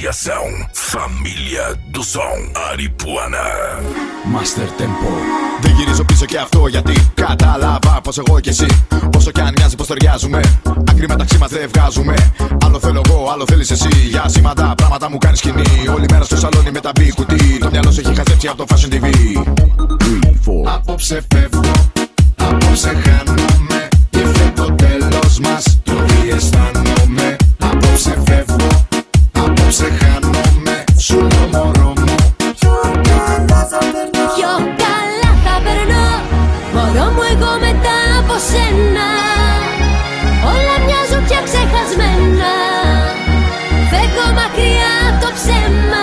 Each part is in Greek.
Associação Família do Som Aripuanã. Master Tempo. Δεν γυρίζω πίσω και αυτό γιατί κατάλαβα πως εγώ και εσύ, όσο κι αν μοιάζει πως ταιριάζουμε, άκρη μεταξύ μας δεν βγάζουμε. Άλλο θέλω εγώ, άλλο θέλεις εσύ. Για σήματα πράγματα μου κάνεις σκηνή. Όλη μέρα στο σαλόνι με τα μπι κουτί. Το μυαλό σου έχει χαζέψει από το Fashion TV. Απόψε φεύγω, απόψε χάνομαι. Ήρθε το τέλος μας, το τι αισθάνομαι. Απόψε φεύγω, απόψε χάνομαι. Σου λέω μωρό μου, πιο καλά θα περνώ. Πιο καλά θα περνώ, μωρό μου εγώ μετά από σένα. Όλα μοιάζουν πια ξεχασμένα. Φεύγω μακριά το ψέμα.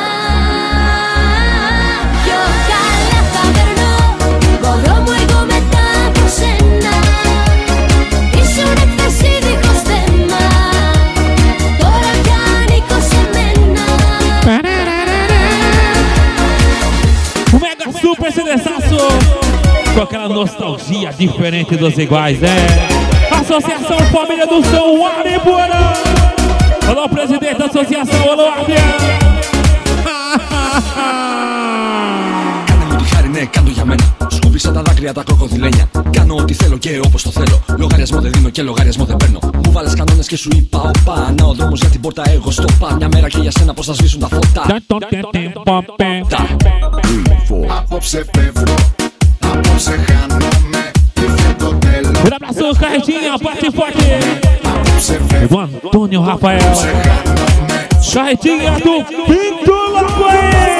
Πιο καλά θα περνώ, μωρό μου εγώ μετά από σένα. Ήσουν έκθεση δίχως θέμα. Τώρα πια ανήκω σε μένα. O mega super seleção com aquela nostalgia diferente dos iguais, né? Associação Família do Som Aripuanã. Alô, presidente da associação, alô, Abia. Κάνε μου τη χάρη, ναι, κάντο για μένα. Σκόβησα τα δάκρυα, τα κροκοδιλένια. Κάνω ό,τι θέλω και όπως το θέλω. Λογαριασμό δεν δίνω και λογαριασμό δεν παίρνω. Μου βάλες κανόνες και σου είπα οπα. Να ο δρόμος για την πόρτα, εγώ στο πα. Μια μέρα και για σένα πως θα σβήσουν τα φώτα. Απόψε φεύγω, απόψε χάνομαι. Ήρθε το τέλος. Um abraço, Carretinha, parte forte. Απόψε O φεύγω, Antônio Rafael. απόψε χάνομαι. Carretinha do Pinto Lagoa.